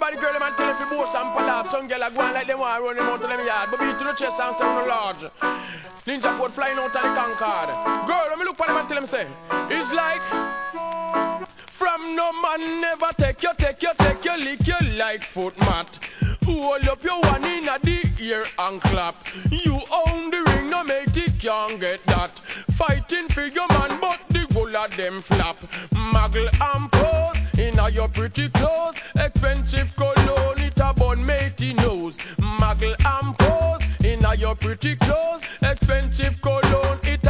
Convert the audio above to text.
bad girl, them and tell them to boast and pull. Some girl are going like them want to run them out of them yard. But beat to the chest and say, no large. Ninja Ford flying out of the Concorde. Girl, when me look for them and tell them say, it's like from no man never take you, lick you like foot mat. Hold up your one in the ear and clap. You own the ring, no mate, it can't get that. Fighting for your man, but the whole of them flap. Muggle and pose in your pretty clothes. Expensive cologne, it a bun matey nose. Muggle and pose in your pretty clothes. Expensive cologne, it